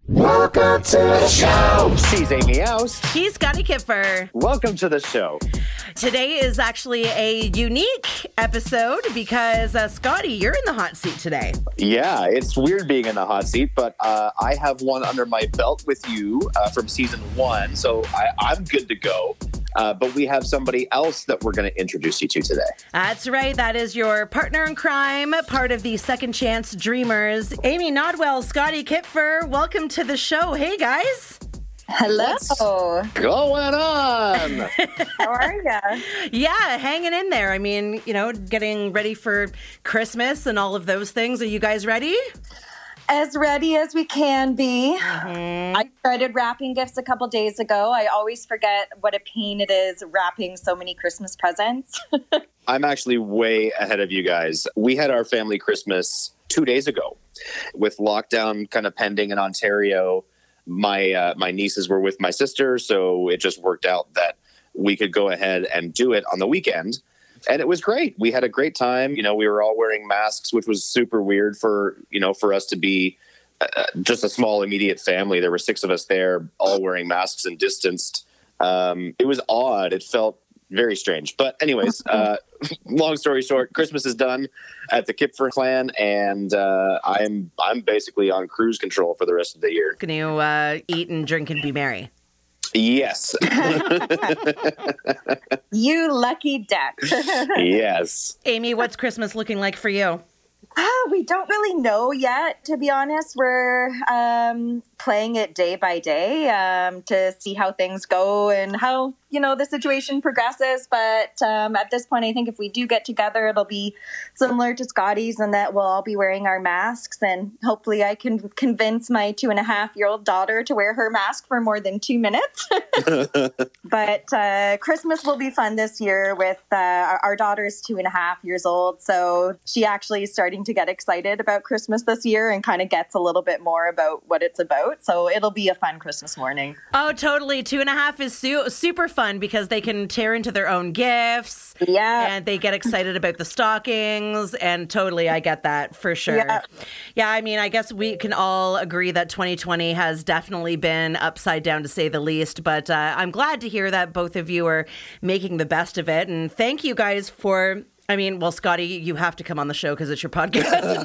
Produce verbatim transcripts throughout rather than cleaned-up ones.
Welcome to the show. She's Amy House. He's Scotty Kipfer. Welcome to the show. Today is actually a unique episode because, uh, Scotty, you're in the hot seat today. Yeah, it's weird being in the hot seat, but uh, I have one under my belt with you uh, from season one, so I, I'm good to go. Uh, but we have somebody else that we're going to introduce you to today. That's right. That is your partner in crime, part of the Second Chance Dreamers, Amy Nodwell, Scotty Kipfer. Welcome to the show. Hey, guys. Hello. What's going on? How are you? Yeah, hanging in there. I mean, you know, getting ready for Christmas and all of those things. Are you guys ready? As ready as we can be. Mm-hmm. I started wrapping gifts a couple days ago. I always forget what a pain it is wrapping so many Christmas presents. I'm actually way ahead of you guys. We had our family Christmas two days ago. With lockdown kind of pending in Ontario, my uh, my nieces were with my sister, so it just worked out that we could go ahead and do it on the weekend. And it was great. We had a great time. You know, we were all wearing masks, which was super weird for, you know, for us to be uh, just a small immediate family. There were six of us there, all wearing masks and distanced. Um, it was odd. It felt very strange. But anyways, uh, long story short, Christmas is done at the Kipfer clan, and uh, I'm I'm basically on cruise control for the rest of the year. Can you uh, eat and drink and be merry? Yes. You lucky duck. Yes. Amy, what's Christmas looking like for you? Oh, we don't really know yet, to be honest. We're um, playing it day by day um, to see how things go and how, you know, the situation progresses. But um, at this point, I think if we do get together, it'll be similar to Scotty's and that we'll all be wearing our masks. And hopefully I can convince my two and a half year old daughter to wear her mask for more than two minutes. But uh, Christmas will be fun this year with uh, our, our daughter's two and a half years old. So she actually is starting to get excited about Christmas this year and kind of gets a little bit more about what it's about. So it'll be a fun Christmas morning. Oh, totally. Two and a half is su- super fun because they can tear into their own gifts. Yeah. And they get excited about the stockings. And totally, I get that for sure. Yeah. Yeah, I mean, I guess we can all agree that twenty twenty has definitely been upside down to say the least. But uh, I'm glad to hear that both of you are making the best of it. And thank you guys for... I mean, well, Scotty, you have to come on the show because it's your podcast.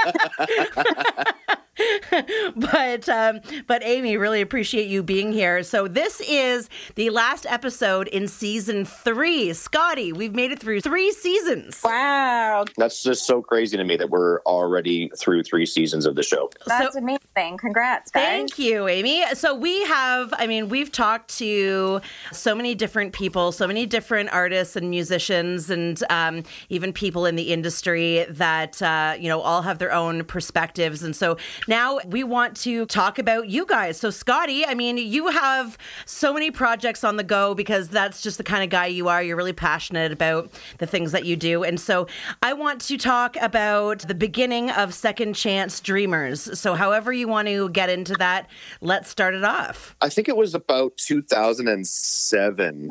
but um, but Amy, really appreciate you being here. So this is the last episode in season three. Scotty, we've made it through three seasons. Wow. That's just so crazy to me that we're already through three seasons of the show. That's So- amazing. Congrats, guys. Thank you, Amy. So we have, I mean, we've talked to so many different people, so many different artists and musicians and um, even people in the industry that, uh, you know, all have their own perspectives. And so now we want to talk about you guys. So Scotty, I mean, you have so many projects on the go because that's just the kind of guy you are. You're really passionate about the things that you do. And so I want to talk about the beginning of Second Chance Dreamers. So however you want to get into that, let's start it off. I think it was about two thousand seven.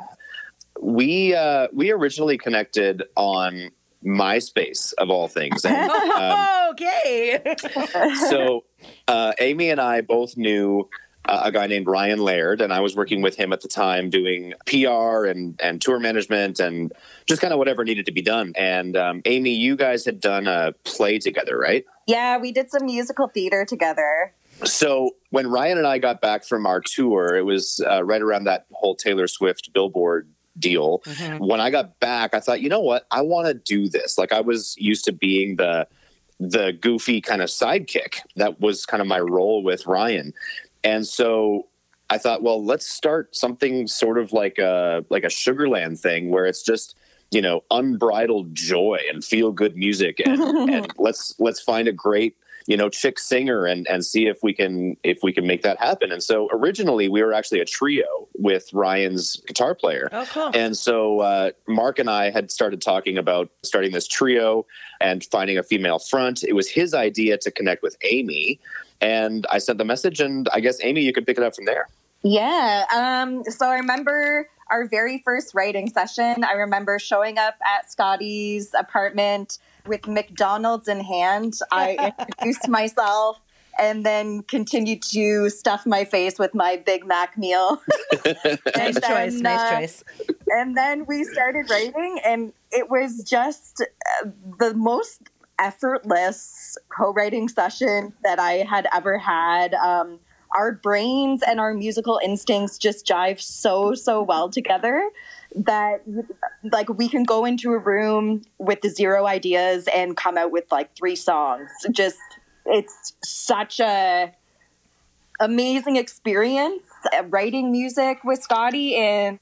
We uh, we originally connected on MySpace, of all things. And, um, okay. so uh, Amy and I both knew uh, a guy named Ryan Laird, and I was working with him at the time doing P R and, and tour management and just kind of whatever needed to be done. And um, Amy, you guys had done a play together, right? Yeah, we did some musical theater together. So when Ryan and I got back from our tour, it was uh, right around that whole Taylor Swift Billboard deal. Mm-hmm. When I got back, I thought, you know what? I want to do this. Like I was used to being the the goofy kind of sidekick. That was kind of my role with Ryan. And so I thought, well, let's start something sort of like a like a Sugarland thing where it's just, you know, unbridled joy and feel good music and, and let's let's find a great, you know, chick singer and, and see if we can if we can make that happen. And so originally we were actually a trio with Ryan's guitar player. Oh, cool. And so uh, Mark and I had started talking about starting this trio and finding a female front. It was his idea to connect with Amy. And I sent the message, and I guess, Amy, you could pick it up from there. Yeah. Um, so I remember our very first writing session. I remember showing up at Scotty's apartment with McDonald's in hand. I introduced myself, and then continued to stuff my face with my Big Mac meal. Nice choice, then, nice uh, choice. And then we started writing, and it was just uh, the most effortless co-writing session that I had ever had. Um, our brains and our musical instincts just jive so, so well together that like we can go into a room with the zero ideas and come out with like three songs. Just, it's such a amazing experience uh, writing music with Scotty, and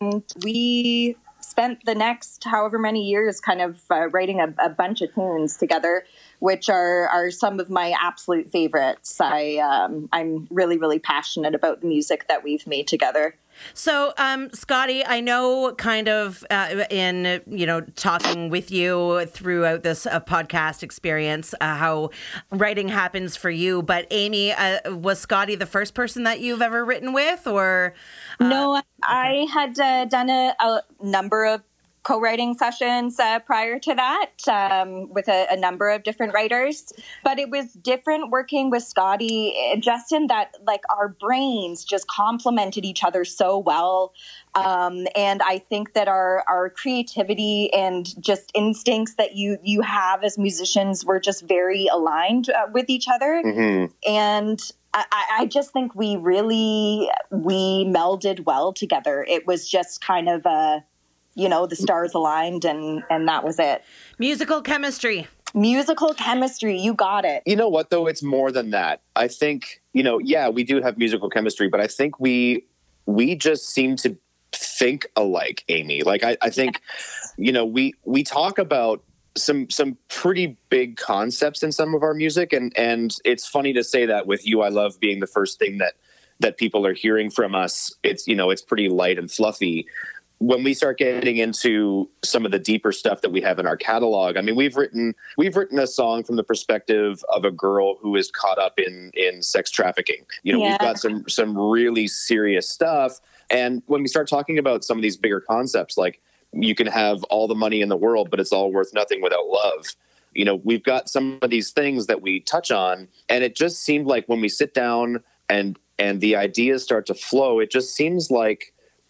we spent the next however many years kind of uh, writing a, a bunch of tunes together, which are, are some of my absolute favorites. I, um, I'm really, really passionate about the music that we've made together. So, um, Scotty, I know kind of uh, in, you know, talking with you throughout this uh, podcast experience, uh, how writing happens for you. But Amy, uh, was Scotty the first person that you've ever written with, or? Uh, no, I had uh, done a, a number of co-writing sessions uh, prior to that um, with a, a number of different writers, but it was different working with Scotty just in that like our brains just complemented each other so well. Um, and I think that our, our creativity and just instincts that you, you have as musicians were just very aligned uh, with each other. Mm-hmm. And I, I just think we really, we melded well together. It was just kind of a, you know, the stars aligned, and, and that was it. Musical chemistry. Musical chemistry. You got it. You know what, though? It's more than that. I think, you know, yeah, we do have musical chemistry, but I think we we just seem to think alike, Amy. Like, I, I think, yes. you know, we we talk about some some pretty big concepts in some of our music, and and it's funny to say that with You I Love being the first thing that that people are hearing from us. It's, you know, it's pretty light and fluffy. When we start getting into some of the deeper stuff that we have in our catalog, I mean, we've written we've written a song from the perspective of a girl who is caught up in in sex trafficking. You know, yeah. we've got some some really serious stuff. And when we start talking about some of these bigger concepts, like you can have all the money in the world, but it's all worth nothing without love. You know, we've got some of these things that we touch on, and it just seemed like when we sit down and and the ideas start to flow, it just seems like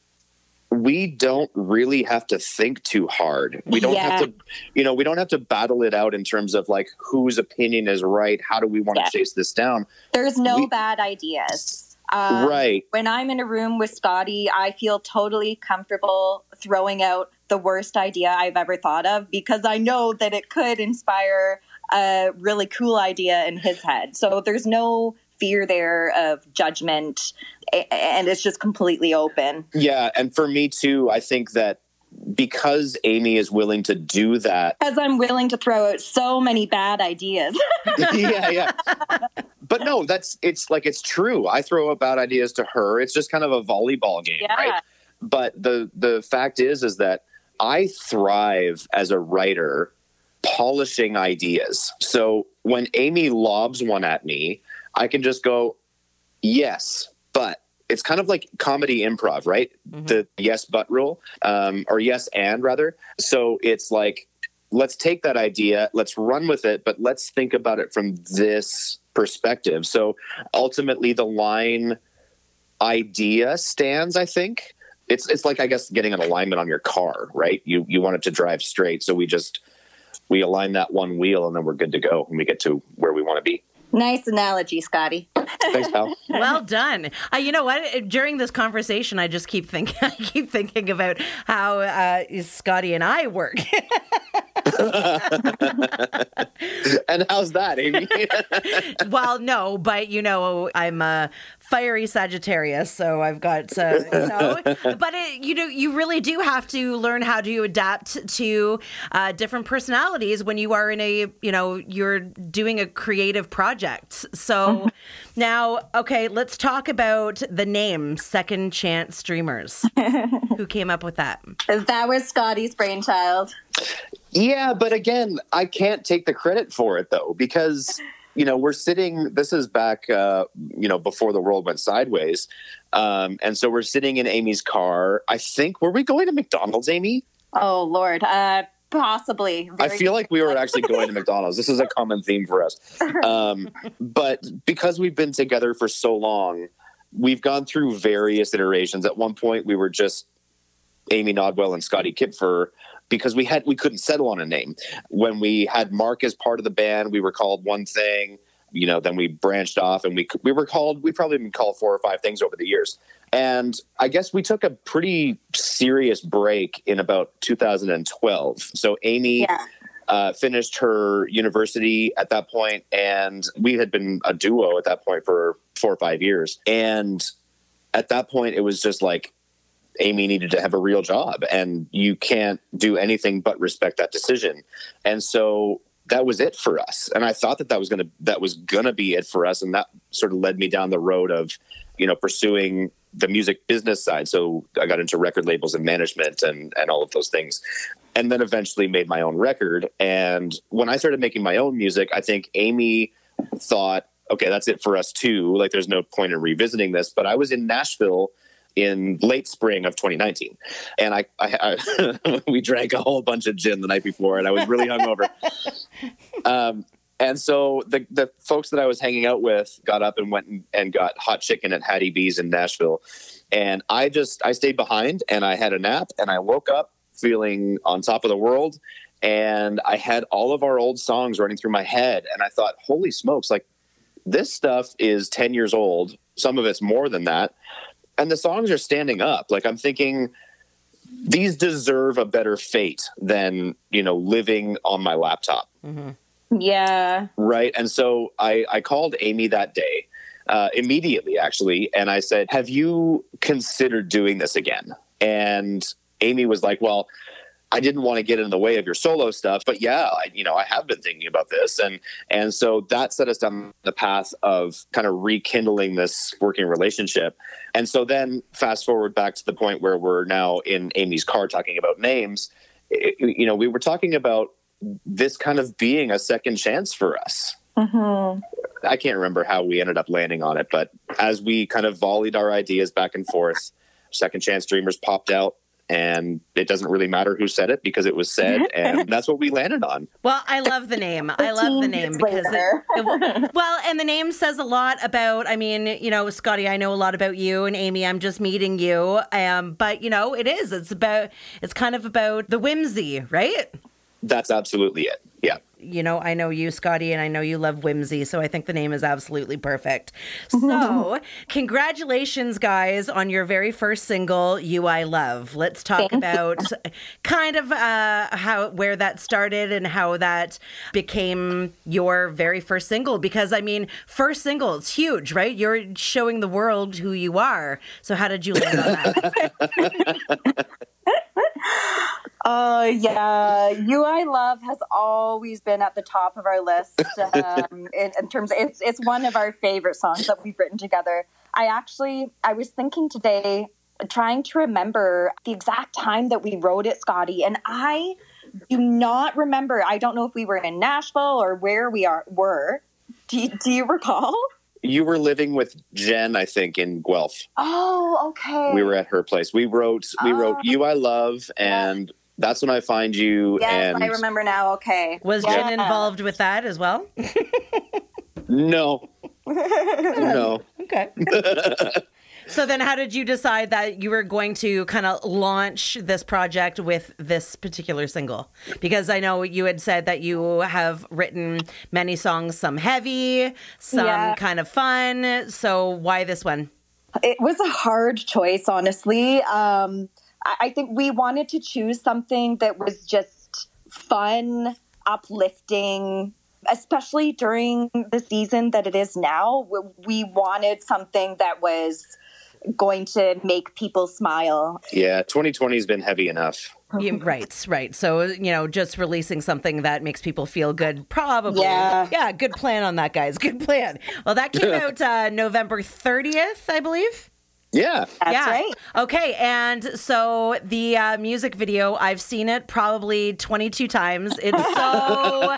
we don't really have to think too hard. We don't yeah. have to, you know, we don't have to battle it out in terms of like whose opinion is right. How do we want yeah. to chase this down? There's no we, bad ideas. Um, right. When I'm in a room with Scotty, I feel totally comfortable throwing out the worst idea I've ever thought of, because I know that it could inspire a really cool idea in his head. So there's no fear there of judgment, and it's just completely open. Yeah, and for me too, I think that because Amy is willing to do that, because I'm willing to throw out so many bad ideas. yeah, yeah. But no, that's it's like it's true. I throw out bad ideas to her. It's just kind of a volleyball game, yeah. right? But the the fact is, is that I thrive as a writer polishing ideas. So when Amy lobs one at me, I can just go, yes, but. It's kind of like comedy improv, right? Mm-hmm. The yes, but rule, um, or yes, and rather. So it's like, let's take that idea, let's run with it, but let's think about it from this perspective. So ultimately the line idea stands, I think. It's it's like, I guess, getting an alignment on your car, right? You you want it to drive straight. So we just, we align that one wheel and then we're good to go and we get to where we want to be. Nice analogy, Scotty. Thanks, pal. Well done. Uh, you know what? During this conversation, I just keep thinking, I keep thinking about how uh, Scotty and I work. And how's that, Amy? Well, no, but you know, I'm a fiery Sagittarius, so I've got, uh, you know, but it, you know, you really do have to learn how to adapt to uh, different personalities when you are in a, you know, you're doing a creative project. So now, okay, let's talk about the name Second Chance Dreamers. Who came up with that? That was Scotty's brainchild. Yeah, but again, I can't take the credit for it, though, because, you know, we're sitting, this is back, uh, you know, before the world went sideways. Um, and so we're sitting in Amy's car. I think, were we going to McDonald's, Amy? Oh, Lord. Uh, Possibly. I feel like we were actually going to McDonald's. This is a common theme for us. Um, but because we've been together for so long, we've gone through various iterations. At one point, we were just Amy Nodwell and Scotty Kipfer because we had we couldn't settle on a name. When we had Mark as part of the band, we were called one thing. You know, then we branched off and we we were called. We probably been called four or five things over the years. And I guess we took a pretty serious break in about two thousand twelve. So Amy yeah. uh, finished her university at that point, and we had been a duo at that point for four or five years. And at that point, it was just like Amy needed to have a real job, and you can't do anything but respect that decision. And so that was it for us. And I thought that that was going to that was going to be it for us, and that sort of led me down the road of, you know, pursuing the music business side. So I got into record labels and management and, and all of those things. And then eventually made my own record. And when I started making my own music, I think Amy thought, okay, that's it for us too. Like there's no point in revisiting this. But I was in Nashville in late spring of twenty nineteen. And I, I, I we drank a whole bunch of gin the night before, and I was really hungover. um, And so the the folks that I was hanging out with got up and went and, and got hot chicken at Hattie B's in Nashville. And I just, I stayed behind and I had a nap, and I woke up feeling on top of the world. And I had all of our old songs running through my head. And I thought, holy smokes, like this stuff is ten years old. Some of it's more than that. And the songs are standing up. Like I'm thinking, these deserve a better fate than, you know, living on my laptop. Mm-hmm. Yeah. Right. And so I, I called Amy that day, uh, immediately, actually. And I said, have you considered doing this again? And Amy was like, well, I didn't want to get in the way of your solo stuff, but yeah, I, you know, I have been thinking about this. And, and so that set us down the path of kind of rekindling this working relationship. And so then fast forward back to the point where we're now in Amy's car talking about names. It, you know, we were talking about this kind of being a second chance for us. Mm-hmm. I can't remember how we ended up landing on it, but as we kind of volleyed our ideas back and forth, Second Chance Dreamers popped out, and it doesn't really matter who said it because it was said, and that's what we landed on. Well, I love the name. I love the name because it, it, well, and the name says a lot about, I mean, you know, Scotty, I know a lot about you, and Amy, I'm just meeting you. Um, but you know, it is, it's about, it's kind of about the whimsy, right? That's absolutely it. Yeah. You know, I know you, Scotty, and I know you love whimsy, so I think the name is absolutely perfect. So, congratulations, guys, on your very first single, You I Love. Let's talk Thank about you. kind of uh, how where that started and how that became your very first single. Because, I mean, first single, it's huge, right? You're showing the world who you are. So how did you land on that? Uh, yeah, You I Love has always been at the top of our list um, in, in terms of, it's, it's one of our favorite songs that we've written together. I actually, I was thinking today, trying to remember the exact time that we wrote it, Scotty, and I do not remember. I don't know if we were in Nashville or where we are were. Do you, do you recall? You were living with Jen, I think, in Guelph. Oh, okay. We were at her place. We wrote, we wrote oh. You I Love, and yeah. That's When I Find You. Yes, and I remember now. Okay. Was yeah. Jen involved with that as well? No. No. Okay. So then how did you decide that you were going to kind of launch this project with this particular single? Because I know you had said that you have written many songs, some heavy, some yeah. kind of fun. So why this one? It was a hard choice, honestly. Um, I, I think we wanted to choose something that was just fun, uplifting, especially during the season that it is now. We wanted something that was going to make people smile. Yeah, twenty twenty has been heavy enough. Yeah, right, right. So, you know, just releasing something that makes people feel good, probably. Yeah. Yeah, good plan on that, guys. Good plan. Well, that came out uh, November thirtieth, I believe. Yeah. That's yeah. right. Okay, and so the uh, music video, I've seen it probably twenty-two times. It's so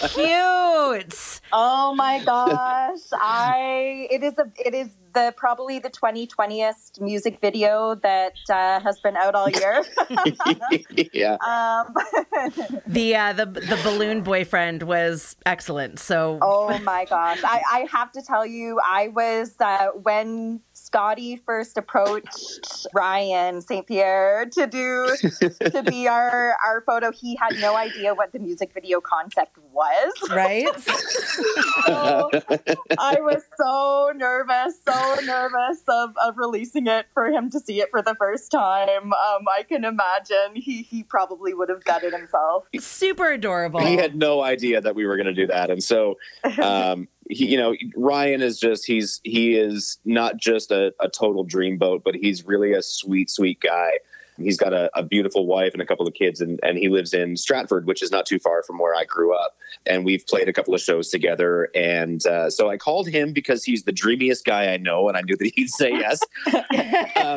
cute. Oh my gosh. I it is a it is the probably the twenty twentieth music video that uh, has been out all year. Yeah. um The uh, the the balloon boyfriend was excellent. So Oh my gosh. I, I have to tell you, I was uh, when Scotty first approached Ryan Saint Pierre to do to be our our photo, he had no idea what the music video concept was. right? So I was so nervous, so nervous of, of releasing it for him to see it for the first time. Um, I can imagine he, he probably would have gutted himself. Super adorable. He had no idea that we were going to do that. And so, um, he, you know, Ryan is just, he's, he is not just a, a total dreamboat, but he's really a sweet, sweet guy. He's got a, a beautiful wife and a couple of kids, and, and he lives in Stratford, which is not too far from where I grew up. And we've played a couple of shows together. And uh, so I called him because he's the dreamiest guy I know, and I knew that he'd say yes. um,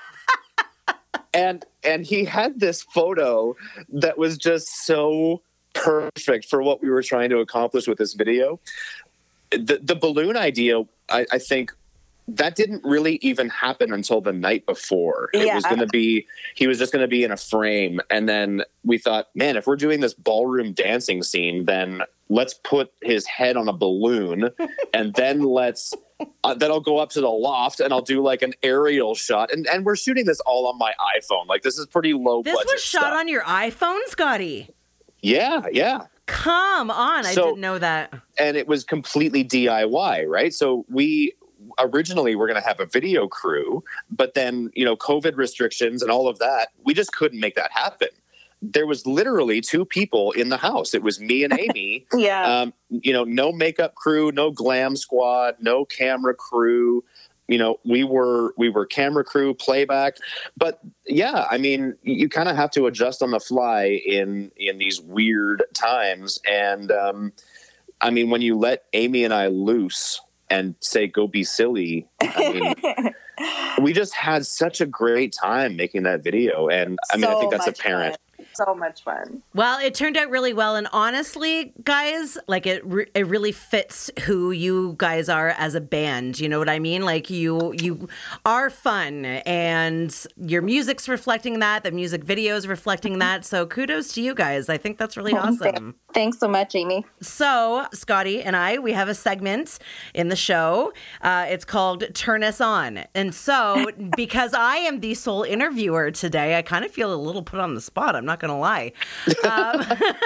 and and he had this photo that was just so perfect for what we were trying to accomplish with this video. The, the balloon idea, I, I think, that didn't really even happen until the night before. It Yeah. was going to be, he was just going to be in a frame. And then we thought, man, if we're doing this ballroom dancing scene, then let's put his head on a balloon and then let's, uh, then I'll go up to the loft and I'll do like an aerial shot. And, and we're shooting this all on my iPhone. Like, this is pretty low This budget was shot stuff. on your iPhone, Scotty. Yeah, yeah. Come on, I So- didn't know that. And it was completely D I Y, right? So we originally were going to have a video crew, but then, you know, COVID restrictions and all of that, we just couldn't make that happen. There was literally two people in the house. It was me and Amy. Yeah. Um, you know, no makeup crew, no glam squad, no camera crew. You know, we were we were camera crew, playback. But yeah, I mean, you kind of have to adjust on the fly in in these weird times. And um, I mean, when you let Amy and I loose and say, go be silly, I mean, we just had such a great time making that video. And I mean, I So think that's much apparent. fun. So much fun. Well, it turned out really well, and honestly, guys, like it, re- it really fits who you guys are as a band. You know what I mean? Like you, you are fun, and your music's reflecting that. The music video is reflecting that. So kudos to you guys. I think that's really awesome. Thanks so much, Amy. So, Scotty and I, we have a segment in the show. Uh, it's called Turn Us On. And so, because I am the sole interviewer today, I kind of feel a little put on the spot. I'm not going to lie. Um,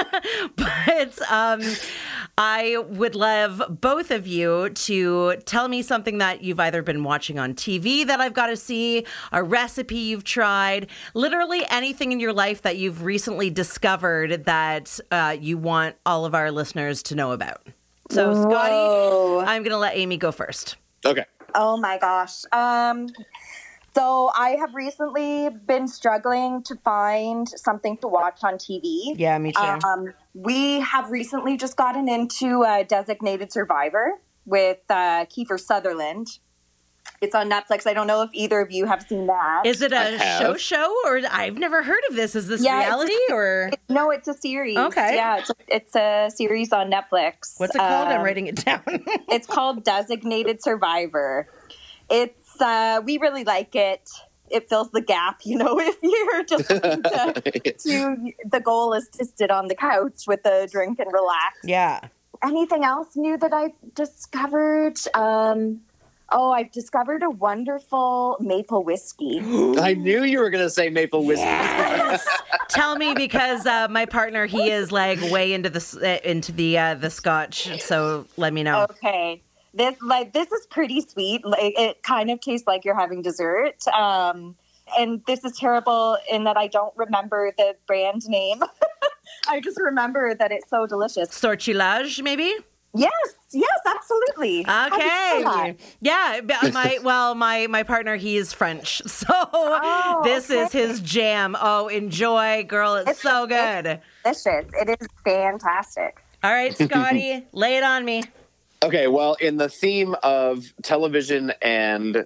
but um, I would love both of you to tell me something that you've either been watching on T V that I've got to see, a recipe you've tried, literally anything in your life that you've recently discovered that uh, you want all of our listeners to know about. So, Scotty, Whoa. I'm going to let Amy go first. Okay. Oh my gosh. Um, so I have recently been struggling to find something to watch on T V. Yeah, me too. Um, we have recently just gotten into uh, Designated Survivor with uh, Kiefer Sutherland. It's on Netflix. I don't know if either of you have seen that. Is it I a have. show show or I've never heard of this? Is this Yeah, it's a- reality or It- no, it's a series. Okay. Yeah, it's a, it's a series on Netflix. what's it called? I'm Um, writing it down. It's called Designated Survivor. It's uh, we really like it. It fills the gap, you know, if you're just looking to, to the goal is to sit on the couch with a drink and relax. Yeah. Anything else new that I've discovered? Um, oh, I've discovered a wonderful maple whiskey. I knew you were going to say maple whiskey. Yes. Tell me, because uh, my partner, he is like way into the s- uh, into the uh, the Scotch. So let me know. Okay. This like this is pretty sweet. Like it kind of tastes like you're having dessert. Um, and this is terrible in that I don't remember the brand name. I just remember that it's so delicious. Sortilage, maybe. Yes, yes, absolutely. How do you Okay. know that? Yeah. but My well, my my partner, he is French, so Oh, this is okay. his jam. Oh, enjoy, girl! It's It's so so good. Delicious. It is fantastic. All right, Scotty, lay it on me. Okay, well, in the theme of television and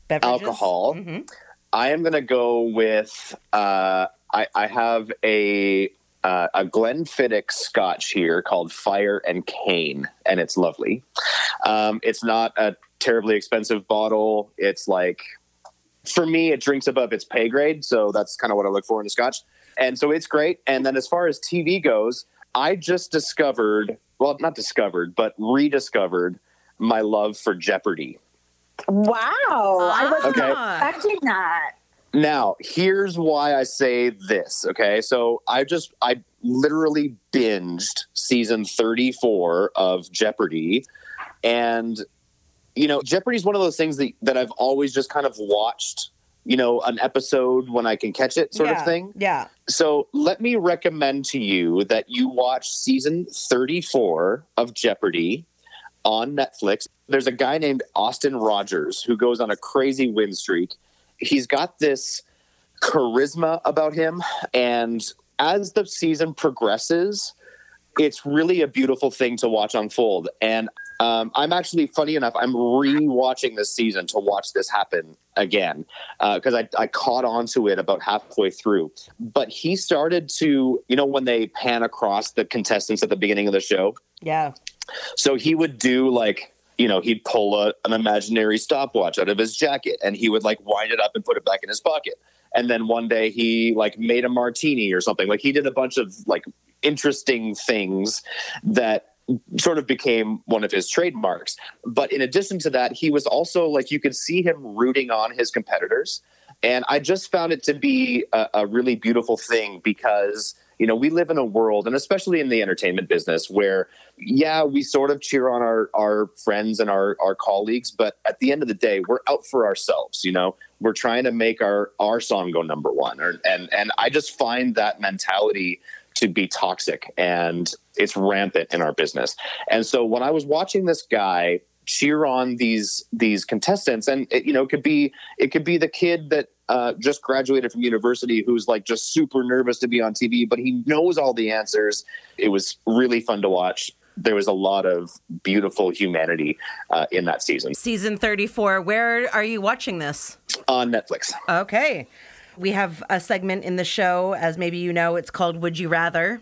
Beverages? alcohol. Mm-hmm. I am going to go with, uh, I, I have a uh, a Glenfiddich Scotch here called Fire and Cane, and it's lovely. Um, it's not a terribly expensive bottle. It's like, for me, it drinks above its pay grade, so that's kind of what I look for in a Scotch. And so it's great. And then as far as T V goes, I just discovered, well, not discovered, but rediscovered my love for Jeopardy! Wow. I wasn't Okay. expecting that. Now, here's why I say this, okay? So I just, I literally binged season thirty-four of Jeopardy! And, you know, Jeopardy! Is one of those things that, that I've always just kind of watched, you know, an episode when I can catch it sort yeah. of thing. Yeah. So let me recommend to you that you watch season thirty-four of Jeopardy! On Netflix. There's a guy named Austin Rogers who goes on a crazy win streak. He's got this charisma about him. And as the season progresses, it's really a beautiful thing to watch unfold. And um, I'm actually, funny enough, I'm re-watching this season to watch this happen again because uh, I, I caught on to it about halfway through. But he started to, you know, when they pan across the contestants at the beginning of the show. Yeah. So he would do like, you know, he'd pull a, an imaginary stopwatch out of his jacket and he would like wind it up and put it back in his pocket. And then one day he like made a martini or something. Like he did a bunch of like interesting things that sort of became one of his trademarks. But in addition to that, he was also like, you could see him rooting on his competitors. And I just found it to be a, a really beautiful thing because, you know, we live in a world, and especially in the entertainment business, where, yeah, we sort of cheer on our, our friends and our, our colleagues, but at the end of the day, we're out for ourselves, you know? We're trying to make our, our song go number one. Or, and, and I just find that mentality to be toxic, and it's rampant in our business. And so when I was watching this guy cheer on these these contestants, and it, you know, it could be it could be the kid that uh, just graduated from university who's like just super nervous to be on T V, but he knows all the answers. It was really fun to watch. There was a lot of beautiful humanity uh, in that season. Season thirty-four. Where are you watching this? On Netflix. Okay. We have a segment in the show, as maybe you know, it's called Would You Rather?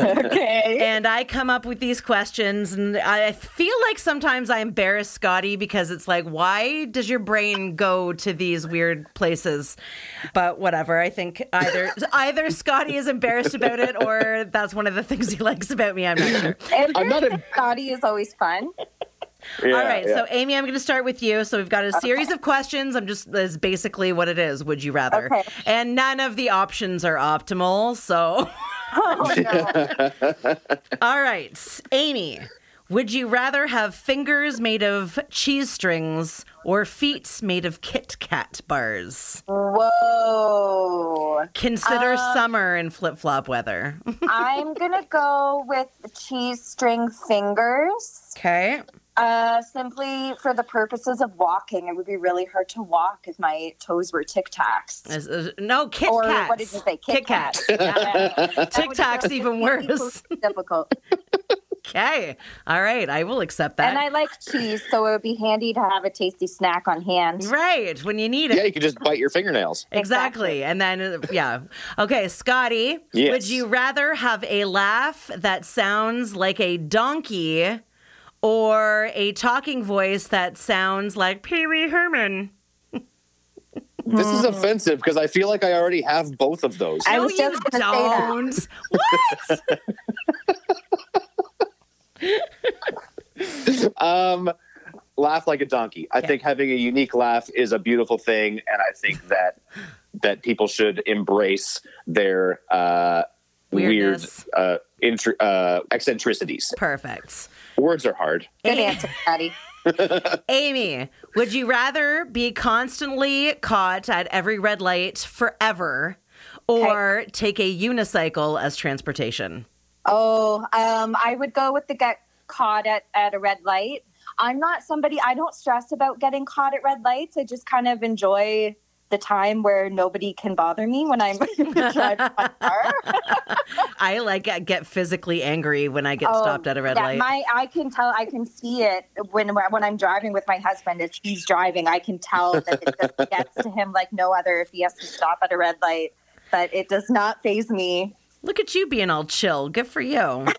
Okay. And I come up with these questions, and I feel like sometimes I embarrass Scotty because it's like, why does your brain go to these weird places? But whatever. I think either either Scotty is embarrassed about it, or that's one of the things he likes about me. I'm not sure. I'm not a- Scotty is always fun. Yeah, All right. yeah. So, Amy, I'm going to start with you. So we've got a series of questions. I'm just, is basically what it is. Would you rather? Okay. And none of the options are optimal. So, Oh, no. all right. Amy, would you rather have fingers made of cheese strings or feet made of Kit Kat bars? Whoa. Consider Um, summer in flip-flop weather. I'm going to go with cheese string fingers. Okay. Uh, simply for the purposes of walking. It would be really hard to walk if my toes were Tic Tacs. Is- is- No, Kit Or Kats. what did you say? Kit Kats. Yeah. That Tic would Tacs be even worse. Difficult. Okay. All right. I will accept that. And I like cheese, so it would be handy to have a tasty snack on hand. Right. When you need it. Yeah, you could just bite your fingernails. Exactly. And then, uh, yeah. Okay, Scotty, Yes. would you rather have a laugh that sounds like a donkey or a talking voice that sounds like Pee Wee Herman? This is offensive because I feel like I already have both of those. I No, was you just gonna say that. don't. What? Um, laugh like a donkey. I Yeah. think having a unique laugh is a beautiful thing, and I think that that people should embrace their uh, weird Weirdness. uh, intr- uh, eccentricities. Perfect. Words are hard. Good answer, Patty. Amy, would you rather be constantly caught at every red light forever or take a unicycle as transportation? Oh, um, I would go with the get caught at, at a red light. I'm not somebody, I don't stress about getting caught at red lights. I just kind of enjoy the time where nobody can bother me when I'm driving my car. I like get physically angry when I get Oh, stopped at a red yeah, light. My, I can tell, I can see it when when I'm driving with my husband. If he's driving, I can tell that it just gets to him like no other if he has to stop at a red light. But it does not faze me. Look at you being all chill. Good for you.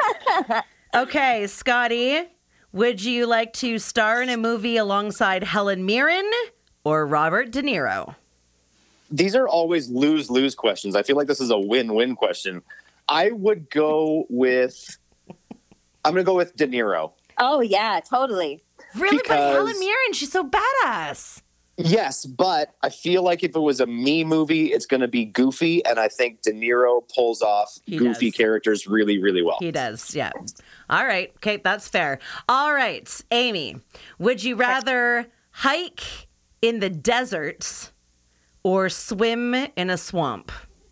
Okay, Scotty, would you like to star in a movie alongside Helen Mirren or Robert De Niro? These are always lose-lose questions. I feel like this is a win-win question. I would go with, I'm going to go with De Niro. Oh, yeah, totally. Really? But Because- Helen Mirren, she's so badass. Yes, but I feel like if it was a me movie, it's going to be goofy, and I think De Niro pulls off He goofy does. characters really, really well. He does, yeah. All right, okay, that's fair. All right, Amy, would you rather hike in the desert or swim in a swamp?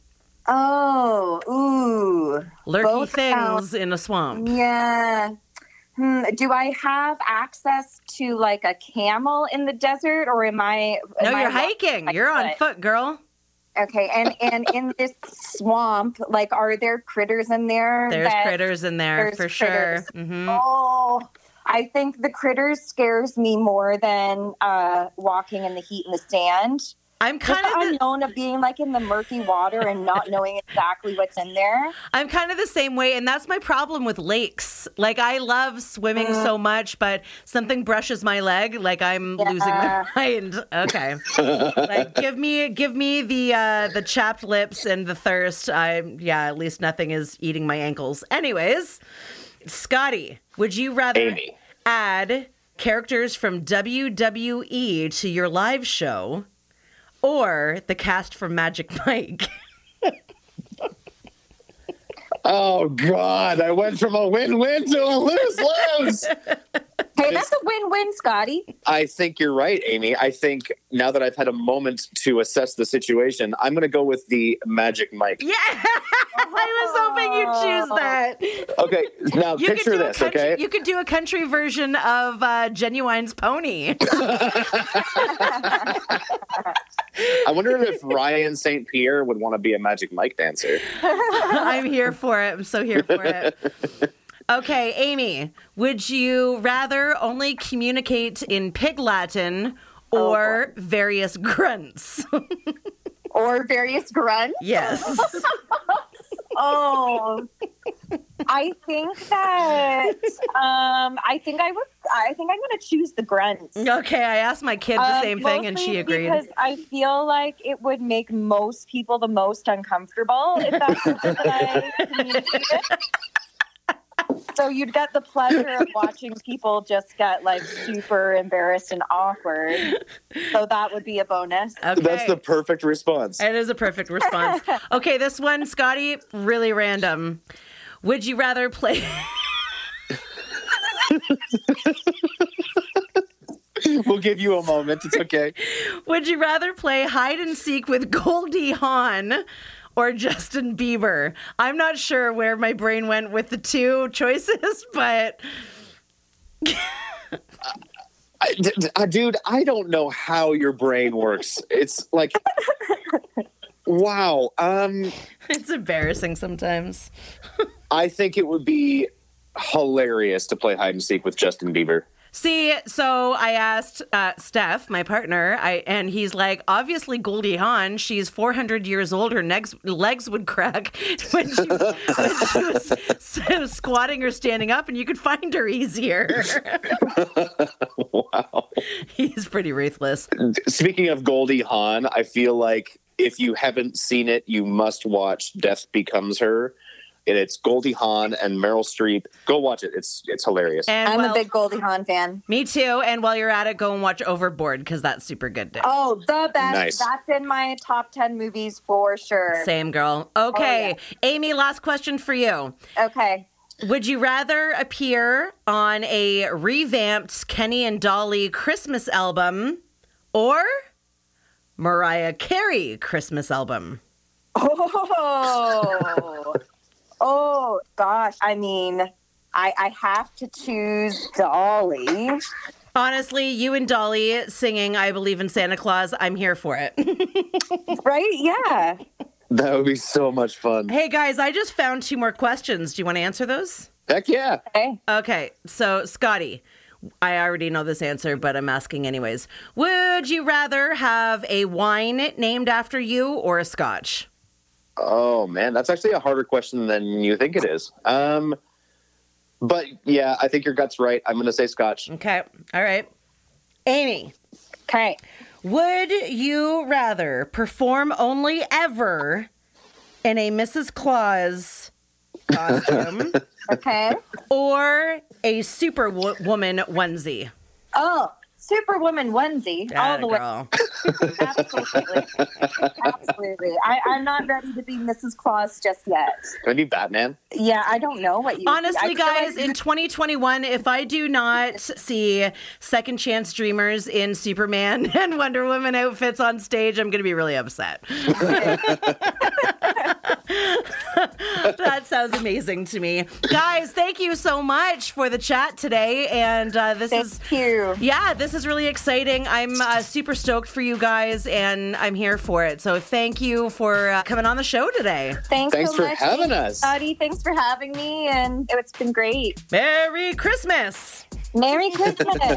Oh, ooh. Lurky Both things sound- in a swamp. Yeah. Hmm. Do I have access to like a camel in the desert, or am I? No, am I you're walking hiking. by You're on foot? foot, girl. Okay, and and in this swamp, like, are there critters in there? There's that- critters in there there's for sure. critters. hmm Oh, I think the critters scares me more than uh, walking in the heat in the sand. I'm Just kind the of the, unknown of being like in the murky water and not knowing exactly what's in there. I'm kind of the same way, and that's my problem with lakes. Like, I love swimming Mm. so much, but something brushes my leg, like I'm losing my Yeah. mind. Okay, like give me give me the uh, the chapped lips and the thirst. I yeah, at least nothing is eating my ankles. Anyways, Scotty, would you rather Amy. add characters from W W E to your live show, or the cast from Magic Mike? Oh, God. I went from a win-win to a lose-lose. Hey, that's a win-win, Scotty. I think you're right, Amy. I think now that I've had a moment to assess the situation, I'm going to go with the Magic Mike. Yeah, I was hoping you'd choose that. Okay, now You picture could do this, a country, okay? You could do a country version of uh, Genuine's Pony. I wonder if Ryan Saint Pierre would want to be a Magic Mike dancer. I'm here for it. I'm so here for it. Okay, Amy, would you rather only communicate in Pig Latin or various grunts? Or various grunts. Yes. Oh, I think that um, I think I would. I think I'm going to choose the grunts. Okay, I asked my kid the Uh, same thing and she mostly agreed. Because I feel like it would make most people the most uncomfortable if that's something that I communicated. So you'd get the pleasure of watching people just get like super embarrassed and awkward. So that would be a bonus. Okay. That's the perfect response. It is a perfect response. Okay, this one, Scotty, really random. Would you rather play... We'll give you a moment. It's okay. Would you rather play hide and seek with Goldie Hawn or Justin Bieber? I'm not sure where my brain went with the two choices, but I, d- d- uh, dude, I don't know how your brain works. It's like, wow. Um, it's embarrassing sometimes. I think it would be hilarious to play hide and seek with Justin Bieber. See, so I asked uh, Steph, my partner, I, and he's like, obviously Goldie Hawn, she's four hundred years old, her legs, legs would crack when she, was, when she was s- squatting or standing up, and you could find her easier. Wow. He's pretty ruthless. Speaking of Goldie Hawn, I feel like if you haven't seen it, you must watch Death Becomes Her. And it's Goldie Hawn and Meryl Streep. Go watch it. It's it's hilarious. And I'm well, a big Goldie Hawn fan. Me too. And while you're at it, go and watch Overboard because that's super good too. Oh, the best. Nice. That's in my top ten movies for sure. Same girl. Okay, Amy, last question for you. Okay. Would you rather appear on a revamped Kenny and Dolly Christmas album or Mariah Carey Christmas album? Oh. Oh, gosh. I mean, I, I have to choose Dolly. Honestly, you and Dolly singing I Believe in Santa Claus, I'm here for it. Right? Yeah. That would be so much fun. Hey, guys, I just found two more questions. Do you want to answer those? Heck yeah. Okay. Okay, so Scotty, I already know this answer, but I'm asking anyways. Would you rather have a wine named after you or a scotch? Oh, man, that's actually a harder question than you think it is. Um, but yeah, I think your gut's right. I'm going to say scotch. Okay, all right. Amy. Okay. Would you rather perform only ever in a Missus Claus costume Okay. or a Superwoman onesie? Oh, Superwoman onesie. all the girl. way. Absolutely. Absolutely. I, I'm not ready to be Missus Claus just yet. Can I be Batman? Yeah, I don't know what you Honestly, I feel guys, like- in twenty twenty-one, if I do not see Second Chance Dreamers in Superman and Wonder Woman outfits on stage, I'm going to be really upset. That sounds amazing to me. Guys, thank you so much for the chat today. And uh, this Thank is, you. yeah, this is really exciting. I'm uh, super stoked for you guys, and I'm here for it. So thank you for uh, coming on the show today. Thanks, Thanks so for much, having us. Scotty. Thanks for having me, and it's been great. Merry Christmas. Merry Christmas.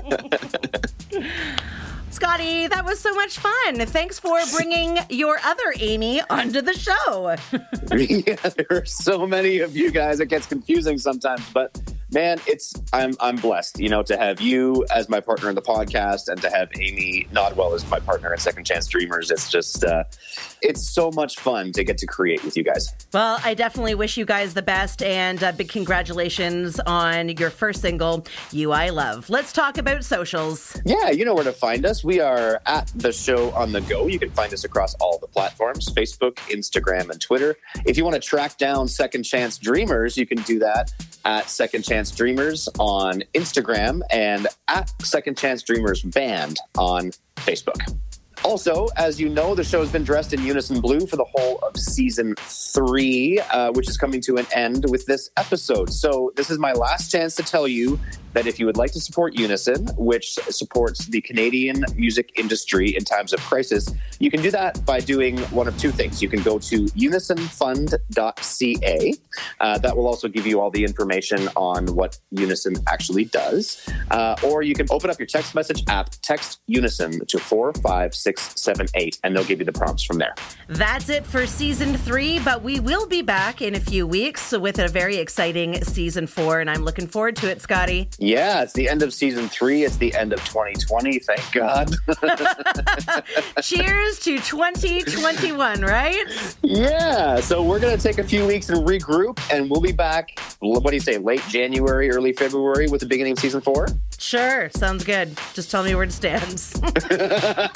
Scotty, that was so much fun. Thanks for bringing your other Amy onto the show. Yeah, there are so many of you guys. It gets confusing sometimes, but man, it's I'm I'm blessed, you know, to have you as my partner in the podcast and to have Amy Nodwell as my partner at Second Chance Dreamers. It's just uh, it's so much fun to get to create with you guys. Well, I definitely wish you guys the best, and uh, big congratulations on your first single, You I Love. Let's talk about socials. Yeah, you know where to find us. We are at The Show on the Go. You can find us across all the platforms, Facebook, Instagram, and Twitter. If you want to track down Second Chance Dreamers, you can do that at Second Chance Dreamers on Instagram and at Second Chance Dreamers Band on Facebook. Also, as you know, the show has been dressed in unison blue for the whole of season three, uh, which is coming to an end with this episode. So this is my last chance to tell you that if you would like to support Unison, which supports the Canadian music industry in times of crisis, you can do that by doing one of two things. You can go to unison fund dot c a. Uh, that will also give you all the information on what Unison actually does. Uh, or you can open up your text message app, text Unison to four five six seven eight, and they'll give you the prompts from there. That's it for season three, but we will be back in a few weeks with a very exciting season four, and I'm looking forward to it, Scotty. Yeah, it's the end of season three. It's the end of twenty twenty. Thank God. Cheers to twenty twenty-one, right? Yeah. So we're going to take a few weeks and regroup, and we'll be back, what do you say, late January, early February with the beginning of season four? Sure. Sounds good. Just tell me where it stands.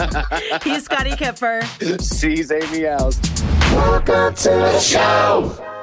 He's Scotty Kipfer. She's Amy House. Welcome to the show.